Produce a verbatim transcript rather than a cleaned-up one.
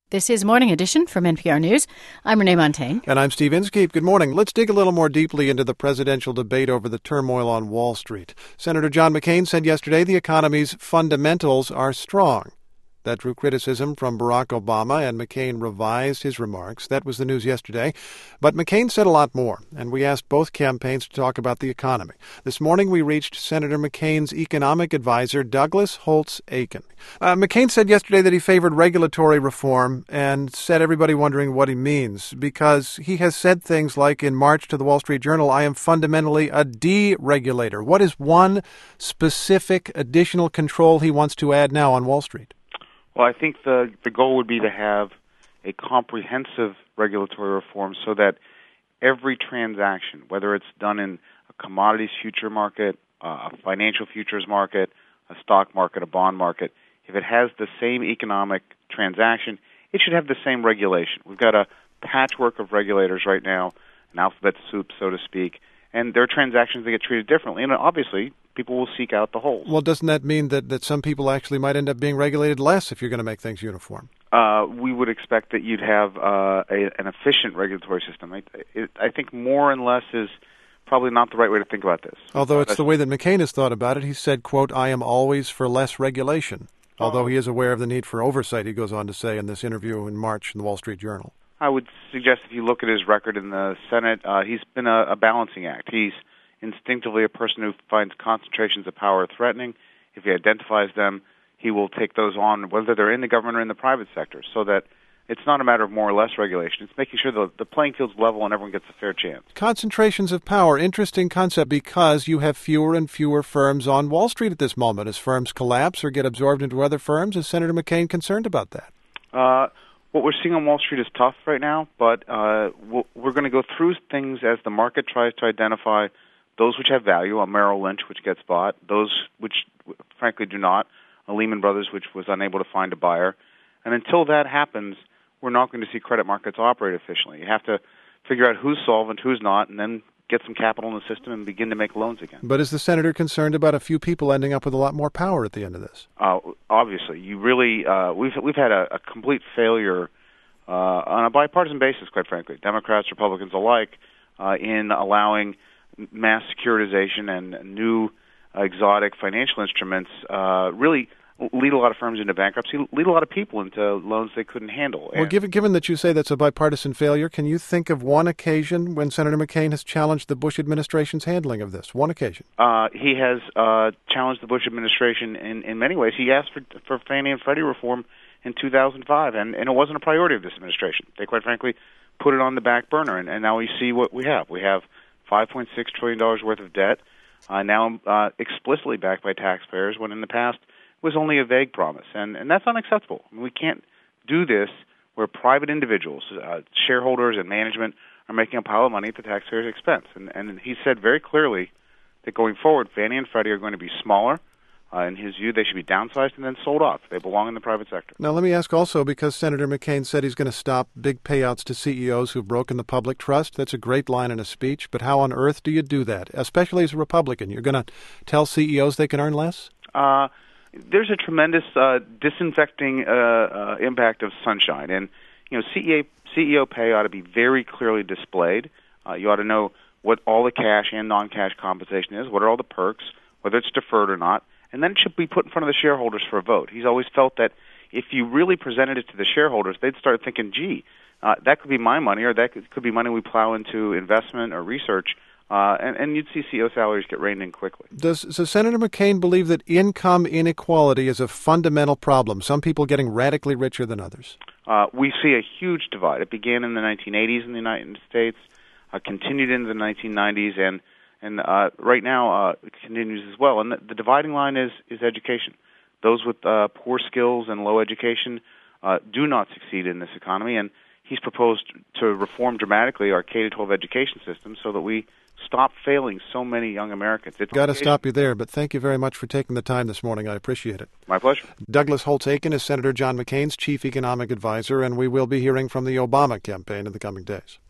This is Morning Edition from N P R News. I'm Renee Montaigne. And I'm Steve Inskeep. Good morning. Let's dig a little more deeply into the presidential debate over the turmoil on Wall Street. Senator John McCain said yesterday the economy's fundamentals are strong. That drew criticism from Barack Obama, and McCain revised his remarks. That was the news yesterday. But McCain said a lot more, and we asked both campaigns to talk about the economy. This morning we reached Senator McCain's economic advisor, Douglas Holtz-Eakin. Uh, McCain said yesterday that he favored regulatory reform and set everybody wondering what he means, because he has said things like in March to the Wall Street Journal, I am fundamentally a deregulator. What is one specific additional control he wants to add now on Wall Street? Well, I think the the goal would be to have a comprehensive regulatory reform so that every transaction, whether it's done in a commodities future market, uh, a financial futures market, a stock market, a bond market, if it has the same economic transaction, it should have the same regulation. We've got a patchwork of regulators right now, an alphabet soup, so to speak, and there are transactions that get treated differently, and obviously people will seek out the holes. Well, doesn't that mean that, that some people actually might end up being regulated less if you're going to make things uniform? Uh, we would expect that you'd have uh, a, an efficient regulatory system. I, it, I think more and less is probably not the right way to think about this. Although it's the way that McCain has thought about it. He said, quote, I am always for less regulation. Although he is aware of the need for oversight, he goes on to say in this interview in March in the Wall Street Journal. I would suggest if you look at his record in the Senate, uh, he's been a, a balancing act. He's instinctively a person who finds concentrations of power threatening. If he identifies them, he will take those on, whether they're in the government or in the private sector, so that it's not a matter of more or less regulation. It's making sure the, the playing field's level and everyone gets a fair chance. Concentrations of power, interesting concept, because you have fewer and fewer firms on Wall Street at this moment. As firms collapse or get absorbed into other firms, is Senator McCain concerned about that? Uh, what we're seeing on Wall Street is tough right now, but uh, we're going to go through things as the market tries to identify those which have value, a Merrill Lynch which gets bought, those which frankly do not, a Lehman Brothers which was unable to find a buyer. And until that happens, we're not going to see credit markets operate efficiently. You have to figure out who's solvent, who's not, and then get some capital in the system and begin to make loans again. But is the senator concerned about a few people ending up with a lot more power at the end of this? Uh, obviously. You really, uh, we've, we've had a, a complete failure uh, on a bipartisan basis, quite frankly, Democrats, Republicans alike, uh, in allowing mass securitization and new uh, exotic financial instruments uh, really lead a lot of firms into bankruptcy, lead a lot of people into loans they couldn't handle. Well, given, given that you say that's a bipartisan failure, can you think of one occasion when Senator McCain has challenged the Bush administration's handling of this? One occasion. Uh, he has uh, challenged the Bush administration in, in many ways. He asked for, for Fannie and Freddie reform in two thousand five, and, and it wasn't a priority of this administration. They, quite frankly, put it on the back burner, and, and now we see what we have. We have five point six trillion dollars worth of debt, uh, now uh, explicitly backed by taxpayers, when in the past it was only a vague promise. And, and that's unacceptable. I mean, we can't do this where private individuals, uh, shareholders and management, are making a pile of money at the taxpayers' expense. And, and he said very clearly that going forward, Fannie and Freddie are going to be smaller. Uh, in his view, they should be downsized and then sold off. They belong in the private sector. Now, let me ask also, because Senator McCain said he's going to stop big payouts to C E Os who've broken the public trust. That's a great line in a speech, but how on earth do you do that, especially as a Republican? You're going to tell C E Os they can earn less? Uh, there's a tremendous uh, disinfecting uh, uh, impact of sunshine. And, you know, C E O, C E O pay ought to be very clearly displayed. Uh, you ought to know what all the cash and non-cash compensation is, what are all the perks, whether it's deferred or not. And then it should be put in front of the shareholders for a vote. He's always felt that if you really presented it to the shareholders, they'd start thinking, gee, uh, that could be my money, or that could, could be money we plow into investment or research, uh, and, and you'd see C E O salaries get reined in quickly. Does so Senator McCain believe that income inequality is a fundamental problem, some people getting radically richer than others? Uh, we see a huge divide. It began in the nineteen eighties in the United States, uh, continued into the nineteen nineties, and And uh, right now, uh, it continues as well. And the, the dividing line is, is education. Those with uh, poor skills and low education uh, do not succeed in this economy. And he's proposed to reform dramatically our K through twelve education system so that we stop failing so many young Americans. It's got to stop you there, but thank you very much for taking the time this morning. I appreciate it. My pleasure. Douglas Holtz-Eakin is Senator John McCain's chief economic advisor, and we will be hearing from the Obama campaign in the coming days.